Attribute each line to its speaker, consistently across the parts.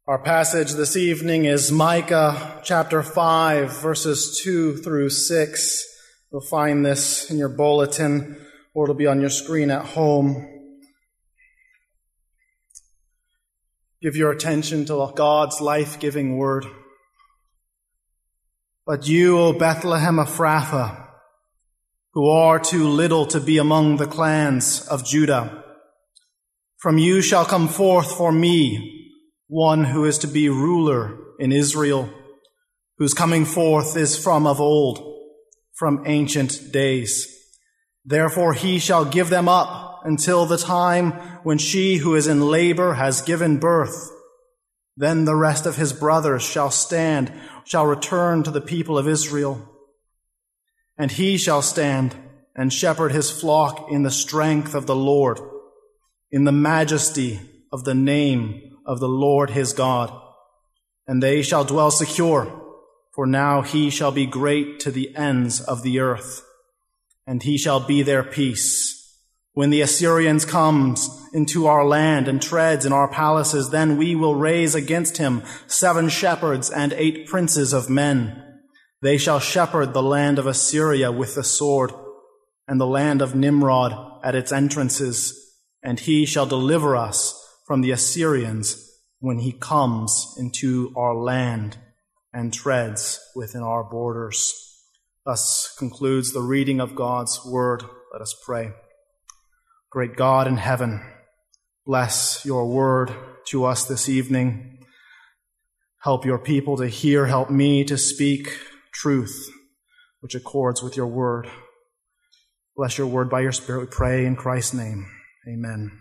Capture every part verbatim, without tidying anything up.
Speaker 1: Our passage this evening is Micah chapter five, verses two through six. You'll find this in your bulletin, or it'll be on your screen at home. Give your attention to God's life-giving word. But you, O Bethlehem Ephrathah, who are too little to be among the clans of Judah, from you shall come forth for me one who is to be ruler in Israel, whose coming forth is from of old, from ancient days. Therefore he shall give them up until the time when she who is in labor has given birth. Then the rest of his brothers shall stand, shall return to the people of Israel. And he shall stand and shepherd his flock in the strength of the Lord, in the majesty of the name of the Lord his God. And they shall dwell secure, for now he shall be great to the ends of the earth, and he shall be their peace. When the Assyrians comes into our land and treads in our palaces, then we will raise against him seven shepherds and eight princes of men. They shall shepherd the land of Assyria with the sword, and the land of Nimrod at its entrances, and he shall deliver us from the Assyrians when he comes into our land and treads within our borders. Thus concludes the reading of God's word. Let us pray. Great God in heaven, bless your word to us this evening. Help your people to hear, help me to speak truth which accords with your word. Bless your word by your Spirit, we pray in Christ's name. Amen.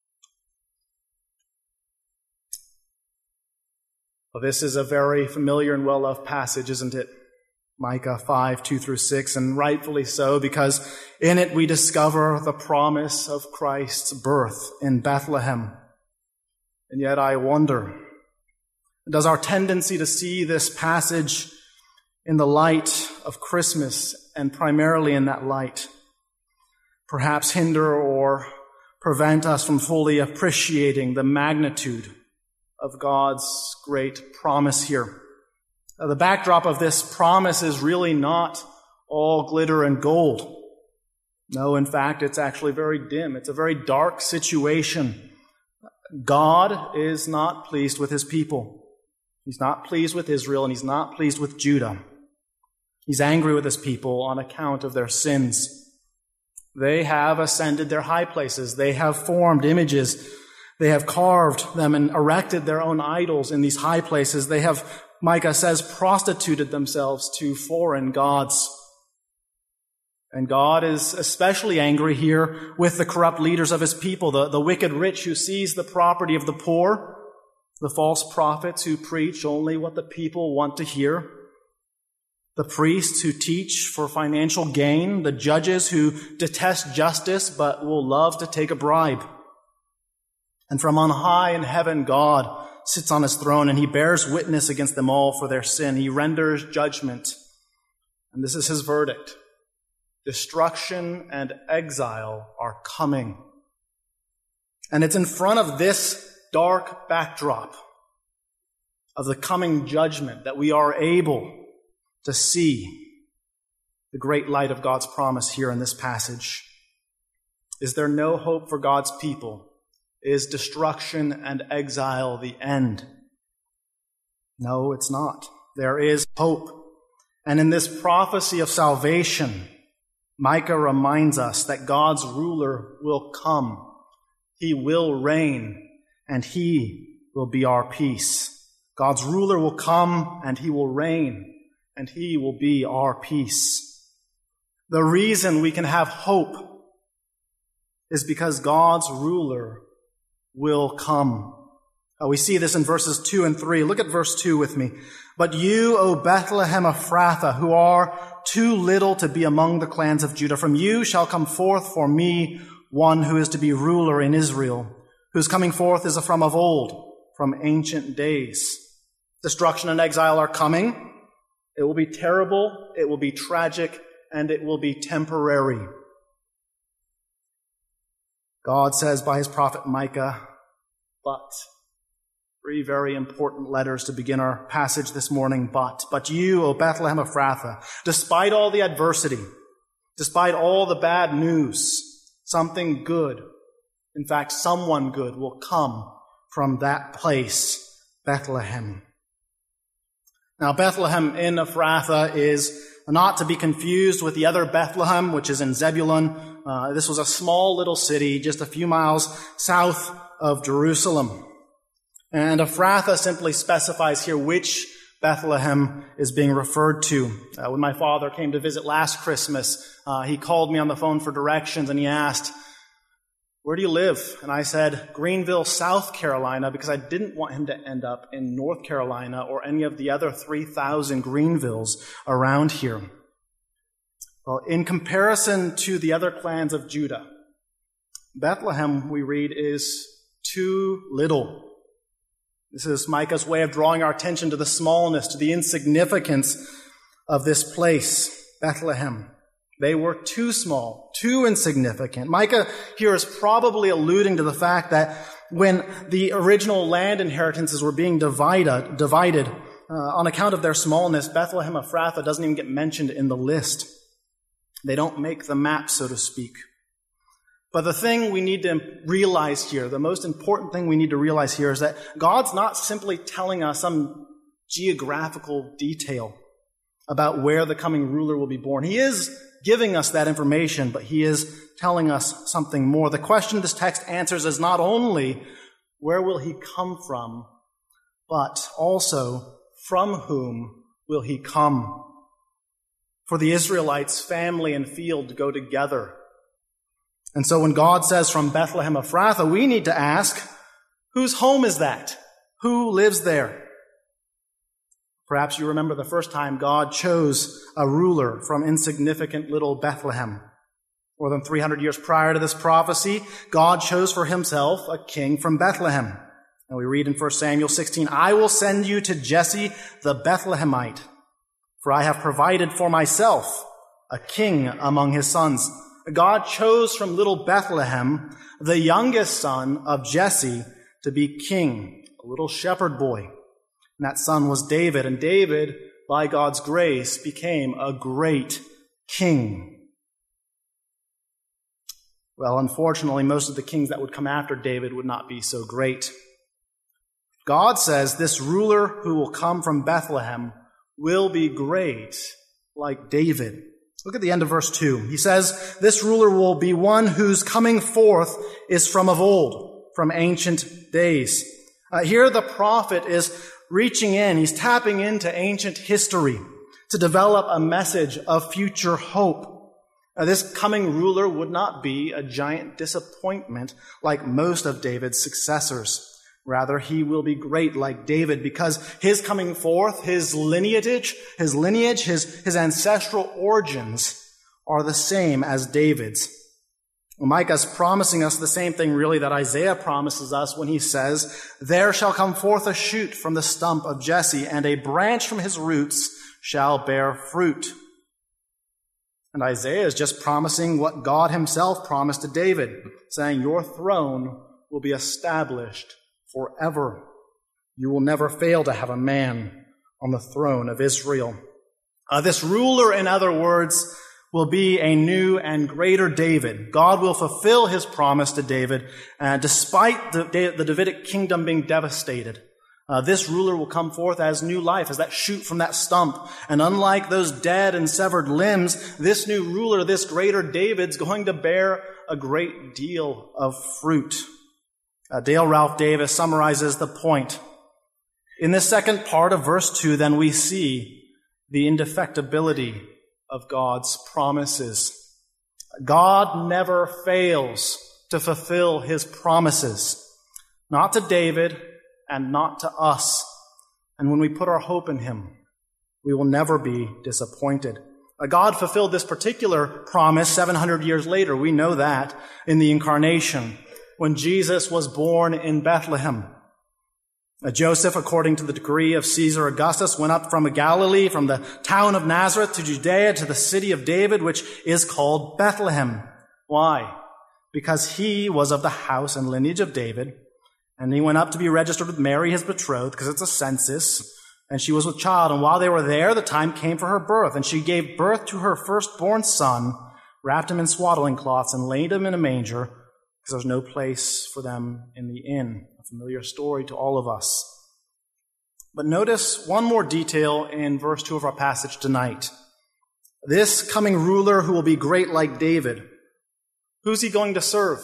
Speaker 1: Well, this is a very familiar and well-loved passage, isn't it? Micah five, two through six, and rightfully so, because in it we discover the promise of Christ's birth in Bethlehem. And yet I wonder, does our tendency to see this passage in the light of Christmas, and primarily in that light, perhaps hinder or prevent us from fully appreciating the magnitude of God's great promise here? Now, the backdrop of this promise is really not all glitter and gold. No, in fact, it's actually very dim. It's a very dark situation. God is not pleased with his people. He's not pleased with Israel, and he's not pleased with Judah. He's angry with his people on account of their sins. They have ascended their high places. They have formed images. They have carved them and erected their own idols in these high places. They have, Micah says, prostituted themselves to foreign gods. And God is especially angry here with the corrupt leaders of his people, the, the wicked rich who seize the property of the poor, the false prophets who preach only what the people want to hear, the priests who teach for financial gain, the judges who detest justice but will love to take a bribe. And from on high in heaven, God sits on his throne, and he bears witness against them all for their sin. He renders judgment. And this is his verdict. Destruction and exile are coming. And it's in front of this dark backdrop of the coming judgment that we are able to see the great light of God's promise here in this passage. Is there no hope for God's people? Is destruction and exile the end? No, it's not. There is hope. And in this prophecy of salvation, Micah reminds us that God's ruler will come. He will reign, and he will be our peace. God's ruler will come, and he will reign, and he will be our peace. The reason we can have hope is because God's ruler will come. Uh, we see this in verses two and three. Look at verse two with me. But you, O Bethlehem Ephrathah, who are too little to be among the clans of Judah, from you shall come forth for me one who is to be ruler in Israel, whose coming forth is from of old, from ancient days. Destruction and exile are coming. It will be terrible, it will be tragic, and it will be temporary. God says by his prophet Micah, but Three very important letters to begin our passage this morning. But, but you, O Bethlehem Ephrathah, despite all the adversity, despite all the bad news, something good, in fact, someone good will come from that place, Bethlehem. Now, Bethlehem in Ephrathah is not to be confused with the other Bethlehem, which is in Zebulun. Uh, this was a small little city just a few miles south of Jerusalem. And Ephrathah simply specifies here which Bethlehem is being referred to. Uh, when my father came to visit last Christmas, uh, he called me on the phone for directions and he asked, "Where do you live?" And I said, "Greenville, South Carolina," because I didn't want him to end up in North Carolina or any of the other three thousand Greenvilles around here. Well, in comparison to the other clans of Judah, Bethlehem, we read, is too little. This is Micah's way of drawing our attention to the smallness, to the insignificance of this place, Bethlehem. They were too small, too insignificant. Micah here is probably alluding to the fact that when the original land inheritances were being divided, divided uh, on account of their smallness, Bethlehem Ephrathah doesn't even get mentioned in the list. They don't make the map, so to speak. But the thing we need to realize here, the most important thing we need to realize here is that God's not simply telling us some geographical detail about where the coming ruler will be born. He is giving us that information, but he is telling us something more. The question this text answers is not only where will he come from, but also from whom will he come? For the Israelites, family and field go together. And so when God says from Bethlehem Ephrathah, we need to ask, whose home is that? Who lives there? Perhaps you remember the first time God chose a ruler from insignificant little Bethlehem. More than three hundred years prior to this prophecy, God chose for himself a king from Bethlehem. And we read in First Samuel sixteen, "I will send you to Jesse the Bethlehemite, for I have provided for myself a king among his sons." God chose from little Bethlehem the youngest son of Jesse to be king, a little shepherd boy. And that son was David. And David, by God's grace, became a great king. Well, unfortunately, most of the kings that would come after David would not be so great. God says this ruler who will come from Bethlehem will be great like David. Look at the end of verse two. He says, this ruler will be one whose coming forth is from of old, from ancient days. Uh, here the prophet is reaching in. He's tapping into ancient history to develop a message of future hope. Uh, this coming ruler would not be a giant disappointment like most of David's successors. Rather, he will be great like David because his coming forth, his lineage, his lineage, his, his ancestral origins are the same as David's. Well, Micah's promising us the same thing really that Isaiah promises us when he says, "There shall come forth a shoot from the stump of Jesse, and a branch from his roots shall bear fruit." And Isaiah is just promising what God himself promised to David, saying, "Your throne will be established forever. You will never fail to have a man on the throne of Israel." Uh, this ruler, in other words, will be a new and greater David. God will fulfill his promise to David, uh, despite the, the Davidic kingdom being devastated. Uh, this ruler will come forth as new life, as that shoot from that stump. And unlike those dead and severed limbs, this new ruler, this greater David's going to bear a great deal of fruit. Uh, Dale Ralph Davis summarizes the point. In this second part of verse two, then we see the indefectibility of God's promises. God never fails to fulfill his promises, not to David and not to us. And when we put our hope in him, we will never be disappointed. Uh, God fulfilled this particular promise seven hundred years later. We know that in the incarnation, when Jesus was born in Bethlehem. Uh, Joseph, according to the decree of Caesar Augustus, went up from Galilee, from the town of Nazareth to Judea, to the city of David, which is called Bethlehem. Why? Because he was of the house and lineage of David, And he went up to be registered with Mary, his betrothed, because it's a census, and she was with child. And while they were there, the time came for her birth, and she gave birth to her firstborn son, wrapped him in swaddling cloths, and laid him in a manger, because there was no place for them in the inn. A familiar story to all of us. But notice one more detail in verse two of our passage tonight. This coming ruler who will be great like David, who's he going to serve?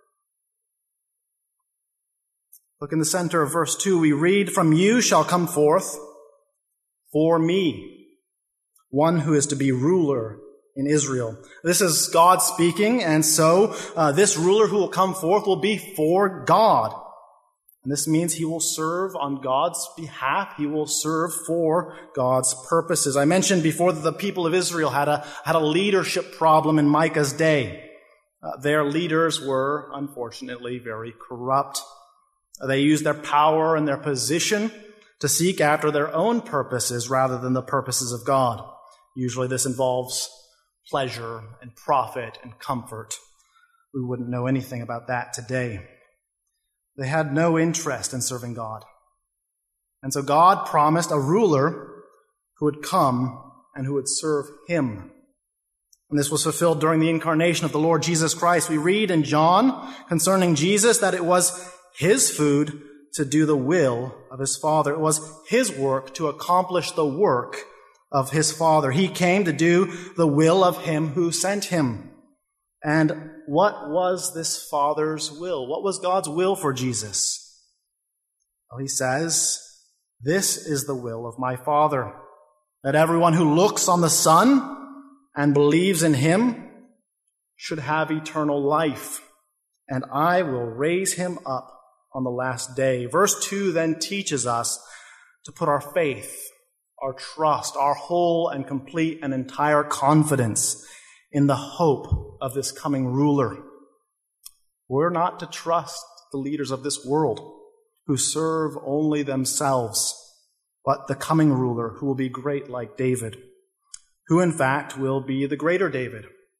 Speaker 1: Look in the center of verse two, we read, "From you shall come forth for me one who is to be ruler in Israel." This is God speaking, and so uh, this ruler who will come forth will be for God. And this means he will serve on God's behalf. He will serve for God's purposes. I mentioned before that the people of Israel had a, had a leadership problem in Micah's day. Uh, their leaders were, unfortunately, very corrupt. They used their power and their position to seek after their own purposes rather than the purposes of God. Usually this involves pleasure and profit and comfort. We wouldn't know anything about that today. They had no interest in serving God. And so God promised a ruler who would come and who would serve him. And this was fulfilled during the incarnation of the Lord Jesus Christ. We read in John concerning Jesus that it was his food to do the will of his Father. It was his work to accomplish the work of his Father. He came to do the will of him who sent him. And what was this Father's will? What was God's will for Jesus? Well, he says, "This is the will of my Father, that everyone who looks on the Son and believes in him should have eternal life, and I will raise him up on the last day." Verse two then teaches us to put our faith, our trust, our whole and complete and entire confidence in the hope of this coming ruler. We're not to trust the leaders of this world who serve only themselves, but the coming ruler who will be great like David, who in fact will be the greater David.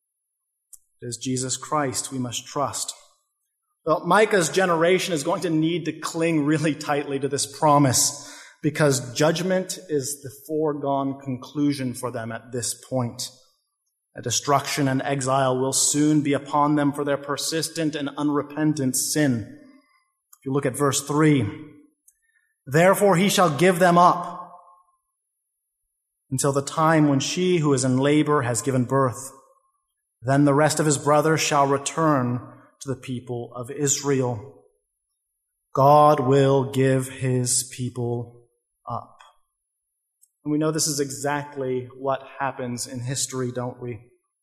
Speaker 1: It is Jesus Christ we must trust. Well, Micah's generation is going to need to cling really tightly to this promise because judgment is the foregone conclusion for them at this point. A destruction and exile will soon be upon them for their persistent and unrepentant sin. If you look at verse three, "Therefore he shall give them up until the time when she who is in labor has given birth. Then the rest of his brothers shall return to the people of Israel." God will give his people up. And we know this is exactly what happens in history, don't we?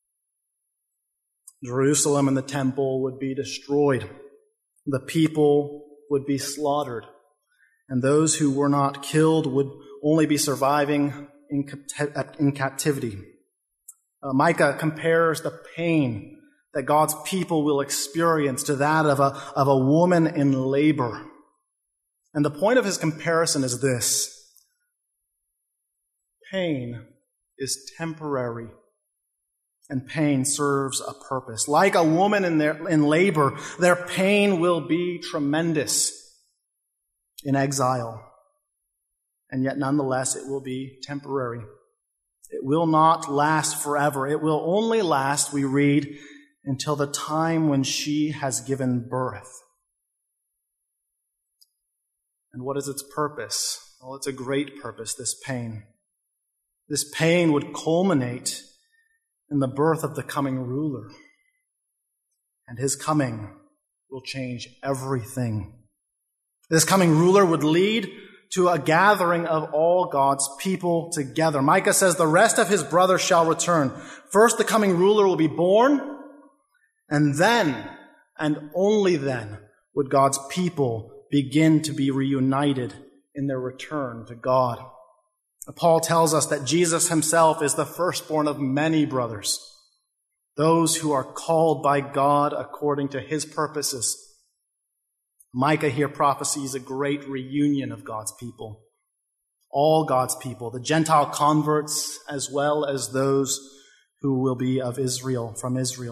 Speaker 1: Jerusalem and the temple would be destroyed. The people would be slaughtered. And those who were not killed would only be surviving in, in captivity. Uh, Micah compares the pain that God's people will experience to that of a, of a woman in labor. And the point of his comparison is this: pain is temporary, and pain serves a purpose. Like a woman in, their, in labor, their pain will be tremendous in exile. And yet, nonetheless, it will be temporary. It will not last forever. It will only last, we read, until the time when she has given birth. And what is its purpose? Well, it's a great purpose, this pain. This pain would culminate in the birth of the coming ruler. And his coming will change everything. This coming ruler would lead to a gathering of all God's people together. Micah says the rest of his brothers shall return. First, the coming ruler will be born, and then, and only then, would God's people begin to be reunited in their return to God. Paul tells us that Jesus himself is the firstborn of many brothers, those who are called by God according to his purposes. Micah here prophesies a great reunion of God's people, all God's people, the Gentile converts as well as those who will be of Israel, from Israel.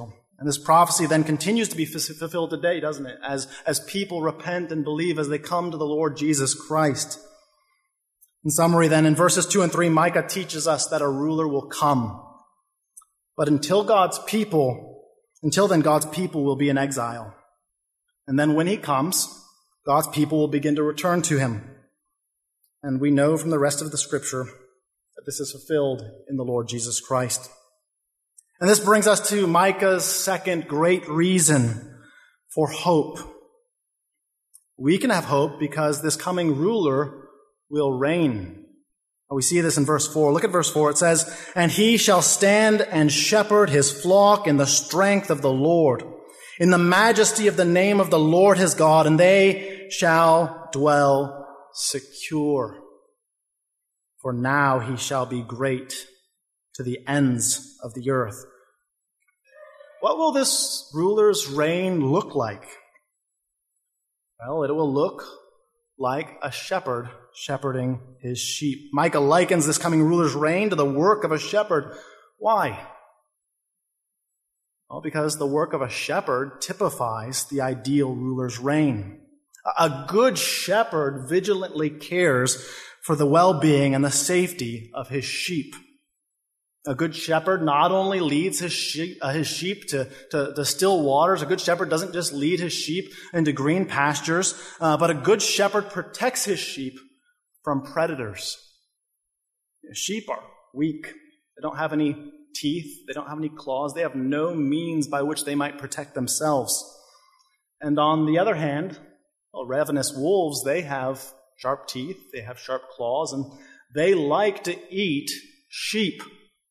Speaker 1: And this prophecy then continues to be fulfilled today, doesn't it? As, as people repent and believe as they come to the Lord Jesus Christ. In summary then, in verses two and three, Micah teaches us that a ruler will come. But until God's people, until then God's people will be in exile. And then when he comes, God's people will begin to return to him. And we know from the rest of the scripture that this is fulfilled in the Lord Jesus Christ. And this brings us to Micah's second great reason for hope. We can have hope because this coming ruler will reign. We see this in verse four. Look at verse four. It says, "And he shall stand and shepherd his flock in the strength of the Lord, in the majesty of the name of the Lord his God, and they shall dwell secure. For now he shall be great to the ends of the earth." What will this ruler's reign look like? Well, it will look like a shepherd shepherding his sheep. Micah likens this coming ruler's reign to the work of a shepherd. Why? Well, because the work of a shepherd typifies the ideal ruler's reign. A good shepherd vigilantly cares for the well-being and the safety of his sheep. A good shepherd not only leads his sheep, uh, his sheep to, to, to still waters. A good shepherd doesn't just lead his sheep into green pastures, uh, but a good shepherd protects his sheep from predators. Sheep are weak. They don't have any teeth. They don't have any claws. They have no means by which they might protect themselves. And on the other hand, well, ravenous wolves, they have sharp teeth. They have sharp claws, and they like to eat sheep.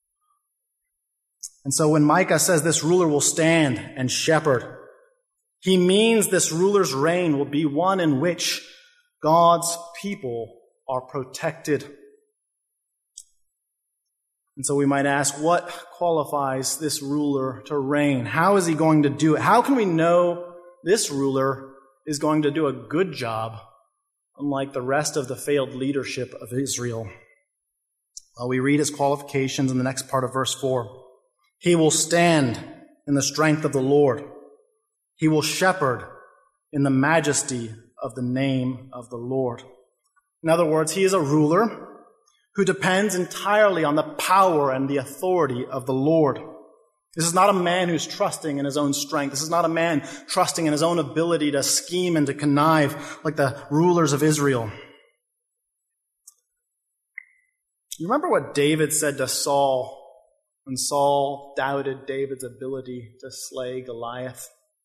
Speaker 1: And so when Micah says this ruler will stand and shepherd, he means this ruler's reign will be one in which God's people are protected. And so we might ask, what qualifies this ruler to reign? How is he going to do it? How can we know this ruler is going to do a good job, unlike the rest of the failed leadership of Israel? Well, we read his qualifications in the next part of verse four. He will stand in the strength of the Lord. He will shepherd in the majesty of the name of the Lord. In other words, he is a ruler who depends entirely on the power and the authority of the Lord. This is not a man who's trusting in his own strength. This is not a man trusting in his own ability to scheme and to connive like the rulers of Israel. You remember what David said to Saul when Saul doubted David's ability to slay Goliath?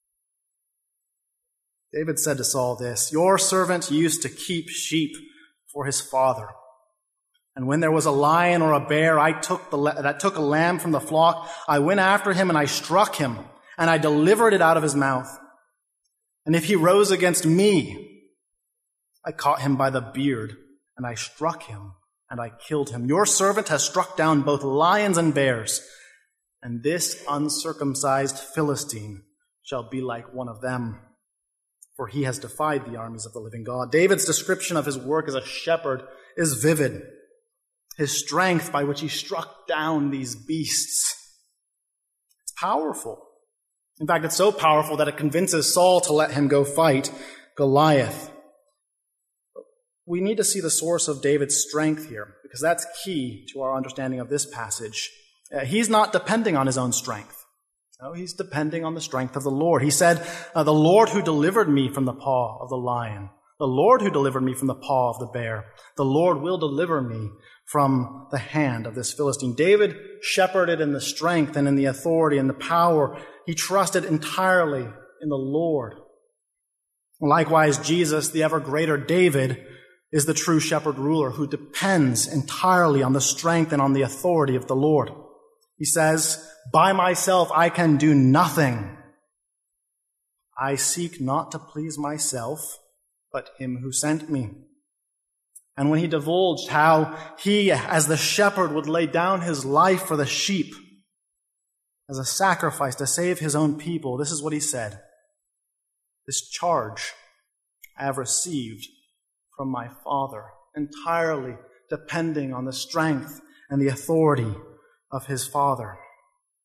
Speaker 1: David said to Saul this, "Your servant used to keep sheep for his father. And when there was a lion or a bear, I took the that took a lamb from the flock. I went after him and I struck him, and I delivered it out of his mouth. And if he rose against me, I caught him by the beard, and I struck him, and I killed him. Your servant has struck down both lions and bears, and this uncircumcised Philistine shall be like one of them, for he has defied the armies of the living God." David's description of his work as a shepherd is vivid. His strength by which he struck down these beasts. It's powerful. In fact, it's so powerful that it convinces Saul to let him go fight Goliath. We need to see the source of David's strength here, because that's key to our understanding of this passage. Uh, he's not depending on his own strength. No, he's depending on the strength of the Lord. He said, uh, "The Lord who delivered me from the paw of the lion, the Lord who delivered me from the paw of the bear, the Lord will deliver me from the hand of this Philistine." David shepherded in the strength and in the authority and the power. He trusted entirely in the Lord. Likewise, Jesus, the ever greater David, is the true shepherd ruler who depends entirely on the strength and on the authority of the Lord. He says, "By myself I can do nothing. I seek not to please myself, but him who sent me." And when he divulged how he, as the shepherd, would lay down his life for the sheep as a sacrifice to save his own people, this is what he said: "This charge I have received from my Father," entirely depending on the strength and the authority of his Father.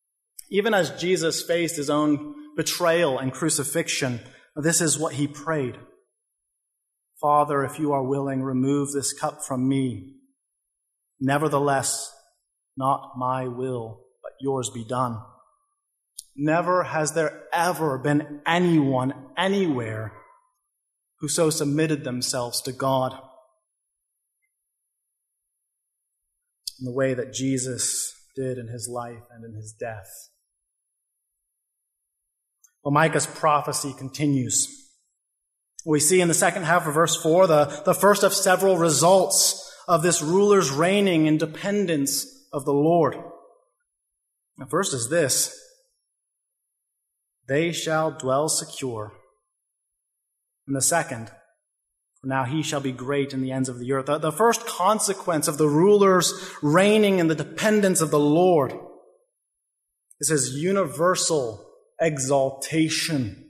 Speaker 1: Even as Jesus faced his own betrayal and crucifixion, this is what he prayed. Father, if you are willing, remove this cup from me. Nevertheless, not my will, but yours be done. Never has there ever been anyone anywhere who so submitted themselves to God in the way that Jesus did in his life and in his death. Well, Micah's prophecy continues. We see in the second half of verse four the, the first of several results of this ruler's reigning in dependence of the Lord. The first is this: they shall dwell secure. And the second, for now he shall be great in the ends of the earth. The, the first consequence of the ruler's reigning in the dependence of the Lord is his universal exaltation.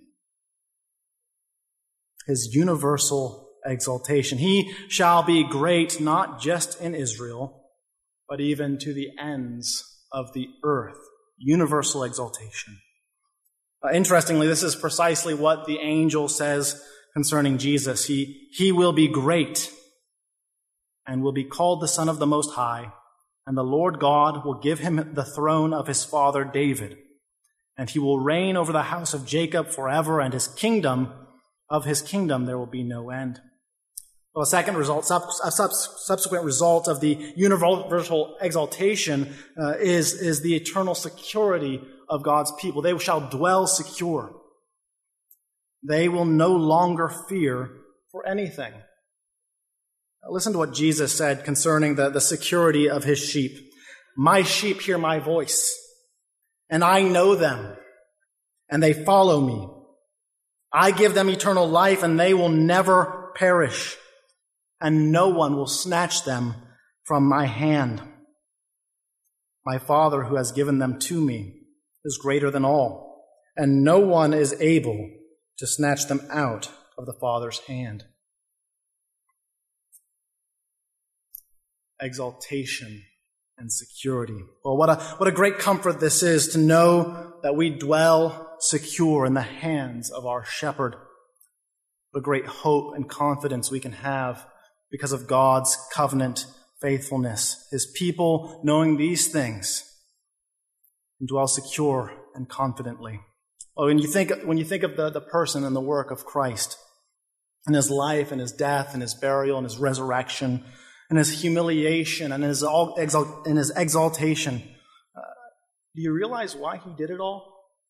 Speaker 1: His universal exaltation. He shall be great not just in Israel, but even to the ends of the earth. Universal exaltation. Uh, interestingly, this is precisely what the angel says concerning Jesus. He, he will be great and will be called the Son of the Most High, and the Lord God will give him the throne of his father David, and he will reign over the house of Jacob forever, and his kingdom, of his kingdom there will be no end. Well, a second result, sub, a sub, subsequent result of the universal exaltation uh, is, is the eternal security of God's people. They shall dwell secure. They will no longer fear for anything. Now, listen to what Jesus said concerning the, the security of his sheep. My sheep hear my voice, and I know them, and they follow me. I give them eternal life, and they will never perish, and no one will snatch them from my hand. My Father, who has given them to me, is greater than all, and no one is able to snatch them out of the Father's hand. Exaltation and security. Well, what a, what a great comfort this is to know that we dwell secure in the hands of our shepherd. What a great hope and confidence we can have because of God's covenant faithfulness. His people, knowing these things, can dwell secure and confidently. Oh, when you think, when you think of the, the person and the work of Christ, and his life and his death and his burial and his resurrection and his humiliation and his, and his exaltation, uh, do you realize why he did it all?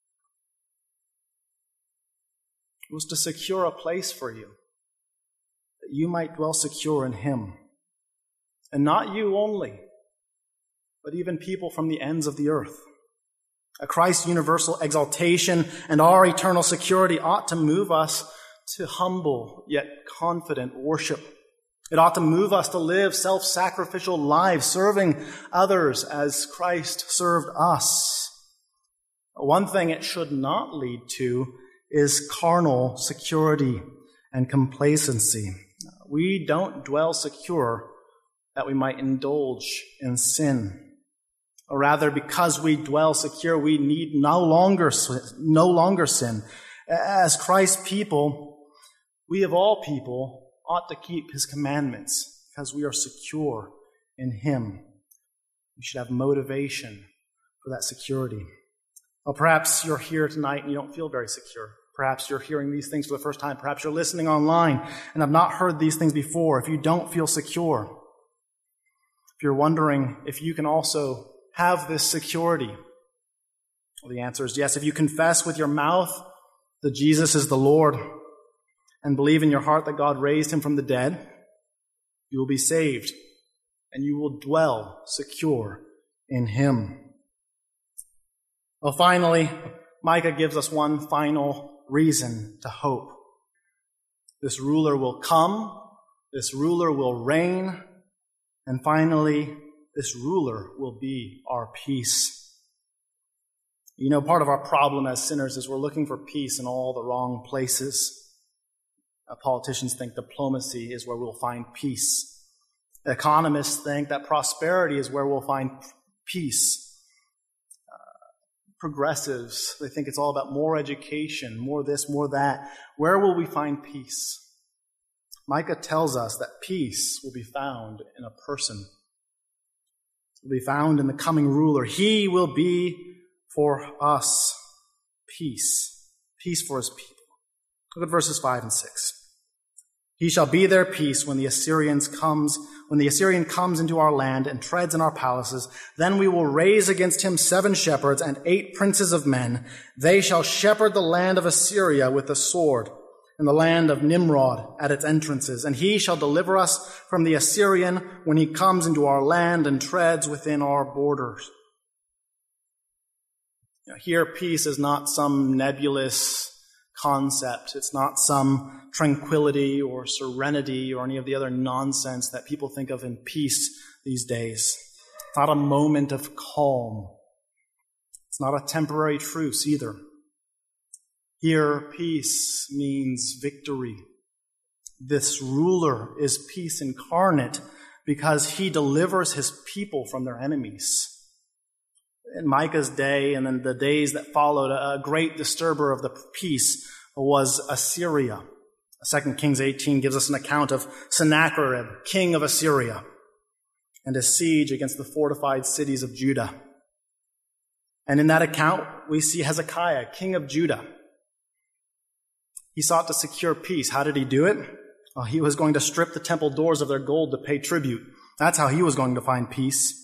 Speaker 1: It was to secure a place for you, that you might dwell secure in him. And not you only, but even people from the ends of the earth. A Christ's universal exaltation and our eternal security ought to move us to humble yet confident worship. It ought to move us to live self-sacrificial lives, serving others as Christ served us. One thing it should not lead to is carnal security and complacency. We don't dwell secure that we might indulge in sin. Or rather, because we dwell secure, we need no longer, no longer sin. As Christ's people, we of all people ought to keep his commandments because we are secure in him. We should have motivation for that security. Well, perhaps you're here tonight and you don't feel very secure. Perhaps you're hearing these things for the first time. Perhaps you're listening online and have not heard these things before. If you don't feel secure, if you're wondering if you can also have this security, well, the answer is yes. If you confess with your mouth that Jesus is the Lord and believe in your heart that God raised him from the dead, you will be saved and you will dwell secure in him. Well, finally, Micah gives us one final reason to hope. This ruler will come, this ruler will reign, and finally, this ruler will be our peace. You know, part of our problem as sinners is we're looking for peace in all the wrong places. Uh, politicians think diplomacy is where we'll find peace. Economists think that prosperity is where we'll find peace. Uh, progressives. They think it's all about more education, more this, more that. Where will we find peace? Micah tells us that peace will be found in a person. It will be found in the coming ruler. He will be for us peace. Peace for his people. Look at verses five and six. He shall be their peace when the Assyrians comes, when the Assyrian comes into our land and treads in our palaces. Then we will raise against him seven shepherds and eight princes of men. They shall shepherd the land of Assyria with the sword, and the land of Nimrod at its entrances. And he shall deliver us from the Assyrian when he comes into our land and treads within our borders. Now, here, peace is not some nebulous concept. It's not some tranquility or serenity or any of the other nonsense that people think of in peace these days. It's not a moment of calm. It's not a temporary truce either. Here, peace means victory. This ruler is peace incarnate because he delivers his people from their enemies. In Micah's day and then the days that followed, a great disturber of the peace was Assyria. Second Kings eighteen gives us an account of Sennacherib, king of Assyria, and his siege against the fortified cities of Judah. And in that account, we see Hezekiah, king of Judah. He sought to secure peace. How did he do it? Well, he was going to strip the temple doors of their gold to pay tribute. That's how he was going to find peace.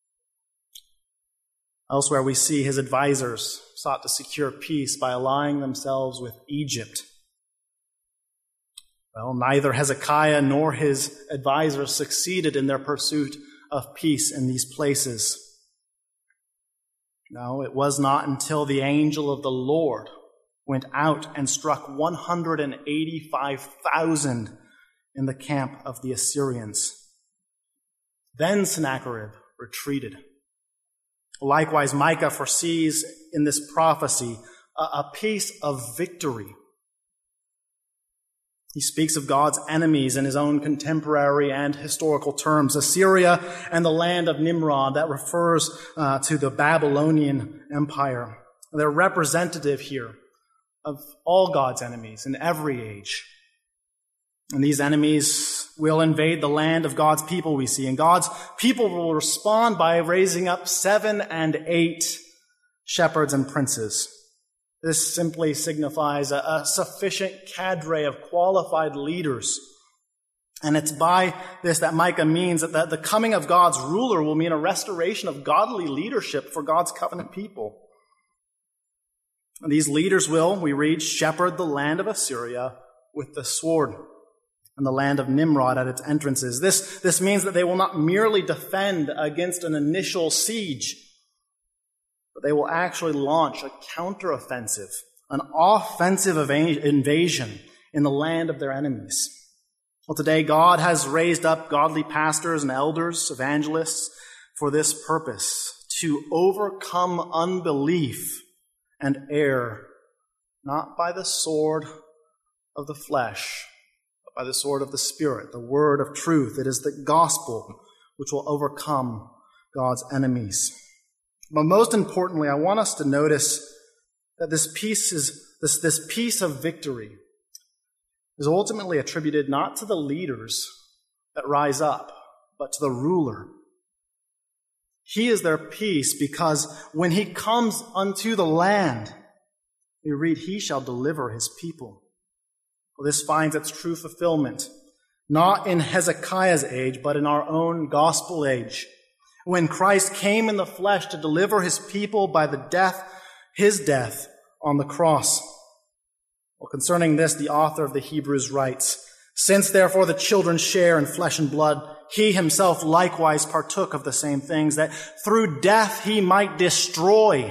Speaker 1: Elsewhere, we see his advisors sought to secure peace by allying themselves with Egypt. Well, neither Hezekiah nor his advisors succeeded in their pursuit of peace in these places. No, it was not until the angel of the Lord went out and struck one hundred eighty-five thousand in the camp of the Assyrians. Then Sennacherib retreated. Likewise, Micah foresees in this prophecy a, a peace of victory. He speaks of God's enemies in his own contemporary and historical terms, Assyria and the land of Nimrod. That refers uh, to the Babylonian Empire. They're representative here of all God's enemies in every age. And these enemies will invade the land of God's people, we see. And God's people will respond by raising up seven and eight shepherds and princes. This simply signifies a, a sufficient cadre of qualified leaders. And it's by this that Micah means that the, the coming of God's ruler will mean a restoration of godly leadership for God's covenant people. And these leaders will, we read, shepherd the land of Assyria with the sword, and the land of Nimrod at its entrances. This, this means that they will not merely defend against an initial siege, but they will actually launch a counteroffensive, an offensive invasion in the land of their enemies. Well, today God has raised up godly pastors and elders, evangelists, for this purpose, to overcome unbelief and error, not by the sword of the flesh, by the sword of the Spirit, the word of truth. It is the gospel which will overcome God's enemies. But most importantly, I want us to notice that this peace is this, this peace of victory is ultimately attributed not to the leaders that rise up, but to the ruler. He is their peace because when he comes unto the land, we read, he shall deliver his people. Well, this finds its true fulfillment, not in Hezekiah's age, but in our own gospel age, when Christ came in the flesh to deliver his people by the death, his death on the cross. Well, concerning this, the author of the Hebrews writes, "Since therefore the children share in flesh and blood, he himself likewise partook of the same things, that through death he might destroy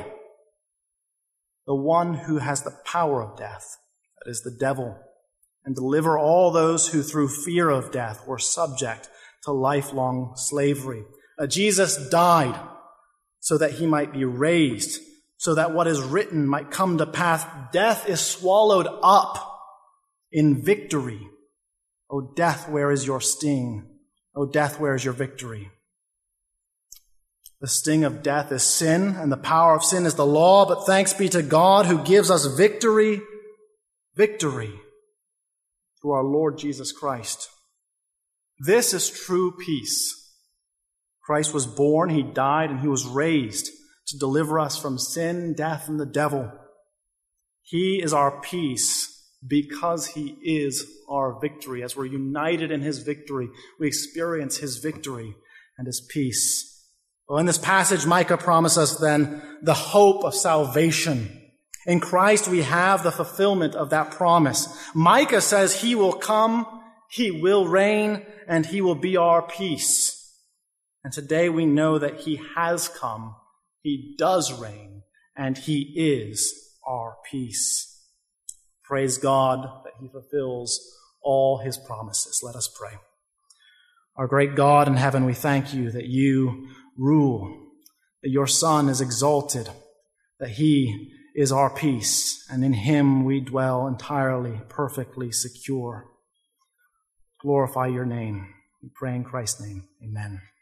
Speaker 1: the one who has the power of death, that is the devil, and deliver all those who through fear of death were subject to lifelong slavery." Uh, Jesus died so that he might be raised, so that what is written might come to pass. Death is swallowed up in victory. O death, where is your sting? O death, where is your victory? The sting of death is sin, and the power of sin is the law, but thanks be to God who gives us victory, victory through our Lord Jesus Christ. This is true peace. Christ was born, he died, and he was raised to deliver us from sin, death, and the devil. He is our peace because he is our victory. As we're united in his victory, we experience his victory and his peace. Well, in this passage, Micah promises us then the hope of salvation. In Christ, we have the fulfillment of that promise. Micah says he will come, he will reign, and he will be our peace. And today we know that he has come, he does reign, and he is our peace. Praise God that he fulfills all his promises. Let us pray. Our great God in heaven, we thank you that you rule, that your Son is exalted, that he is our peace, and in him we dwell entirely, perfectly secure. Glorify your name. We pray in Christ's name. Amen.